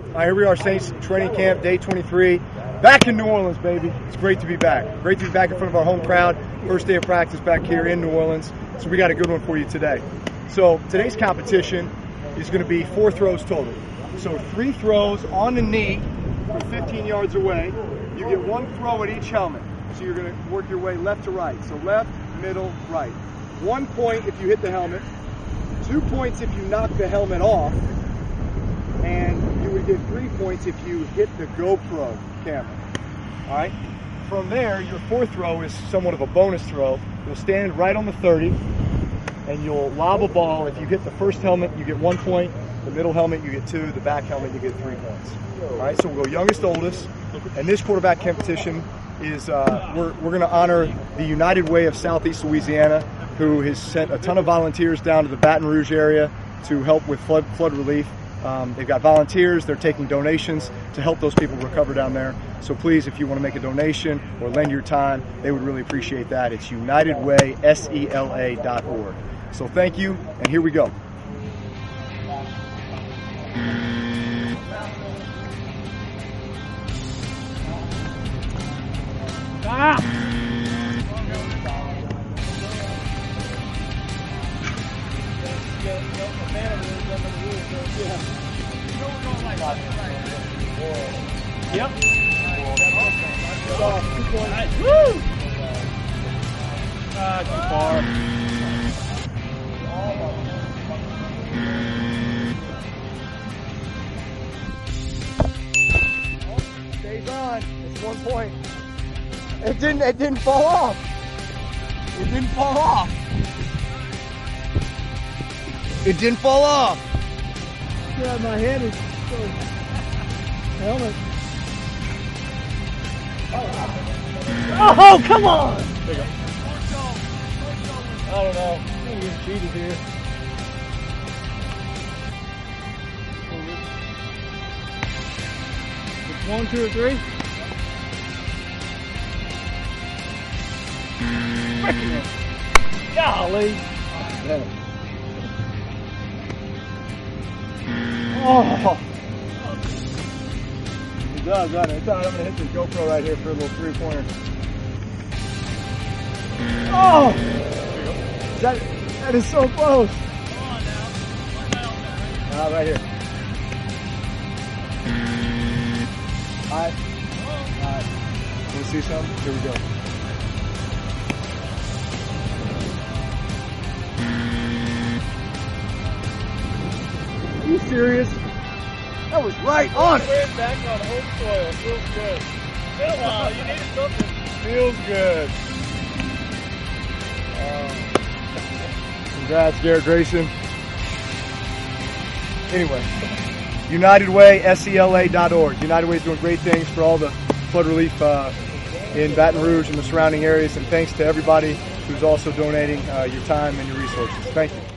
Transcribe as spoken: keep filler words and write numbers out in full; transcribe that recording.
All right, here we are, Saints training camp, day twenty-three. Back in New Orleans, baby. It's great to be back. Great to be back in front of our home crowd. First day of practice back here in New Orleans. So we got a good one for you today. So today's competition is going to be four throws total. So three throws on the knee from fifteen yards away. You get one throw at each helmet. So you're going to work your way left to right. So left, middle, right. One point if you hit the helmet. Two points if you knock the helmet off. And you would get three points if you hit the GoPro camera. All right. From there, your fourth throw is somewhat of a bonus throw. You'll stand right on the thirty, and you'll lob a ball. If you hit the first helmet, you get one point. The middle helmet, you get two. The back helmet, you get three points. All right. So we'll go youngest to oldest. And this quarterback competition is uh, we're we're going to honor the United Way of Southeast Louisiana, who has sent a ton of volunteers down to the Baton Rouge area to help with flood flood relief. Um, they've got volunteers. They're taking donations to help those people recover down there. So please, if you want to make a donation or lend your time, they would really appreciate that. It's united way S E L A dot org. So thank you, and here we go. Ah! Yep. Nice. Woo! Ah, too far. Stays on. It's one point. It didn't. It didn't fall off. It didn't fall off. It didn't fall off. Yeah, my hand is so helmet. Oh, come on! There you go. I don't know. I think he's cheated here. It's one, two, or three. Golly! Oh! He does, right? I thought I'm going to hit the GoPro right here for a little three-pointer. Oh! That, that is so close. Come on now. Ah, right here. All right. All right. Want to see something? Here we go. Are you serious? That was right on it. We're back on home soil. Feels good. Been a while. You needed something. Feels good. Uh, congrats, Garrett Grayson. Anyway, United Way S E L A dot org. United Way is doing great things for all the flood relief uh, in Baton Rouge and the surrounding areas. And thanks to everybody who's also donating uh, your time and your resources. Thank you.